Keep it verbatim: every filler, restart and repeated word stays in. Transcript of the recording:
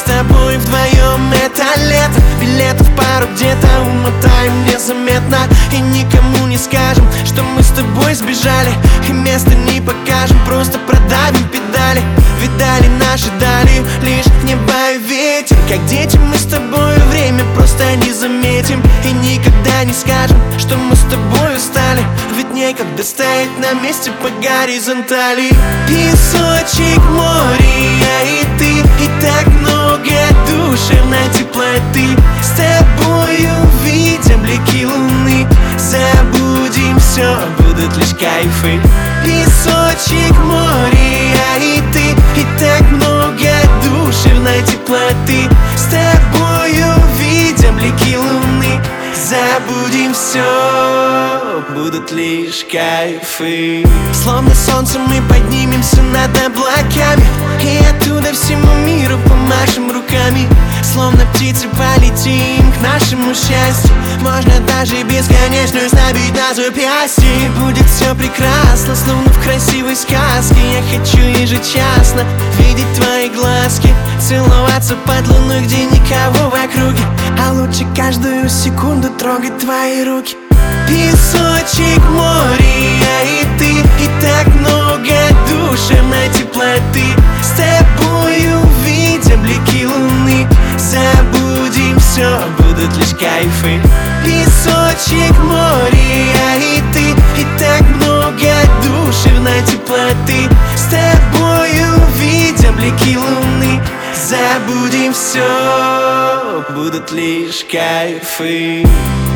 тобой вдвоем это лето. Билетов пару где-то умотаем незаметно, и никому не скажем, что мы с тобой сбежали. И места не покажем, просто продавим педали. Видали наши дали лишь небо и ветер. Как дети мы с тобой время просто не заметим, и никогда не скажем, что мы с тобой устали. Ведь некогда стоять на месте по горизонтали. Песочек, море, я и ты, и так много душевной теплоты. С тобою увидим блики луны, забудем все, будут лишь кайфы. Песочек, море, я и ты, и так много душевной теплоты. С тобою увидим блики луны, забудем все, будут лишь кайфы. Словно солнце мы поднимемся над облаками, и оттуда всему миру помашем руками. Словно птицы полетим к нашему счастью. Можно даже бесконечную снабить на запястье. Будет все прекрасно, словно в красивой сказке. Я хочу ежечасно видеть твои глазки, целоваться под луной, где никого в округе, а лучше каждую секунду трогать твои руки. Песочек, море, я и ты, и так много душевной теплоты. С тобой увидим блики луны, забудем все, будут лишь кайфы. Песочек, море, я и ты, и так много душевной теплоты. С тобой увидим блики луны, забудем все, будут лишь кайфы.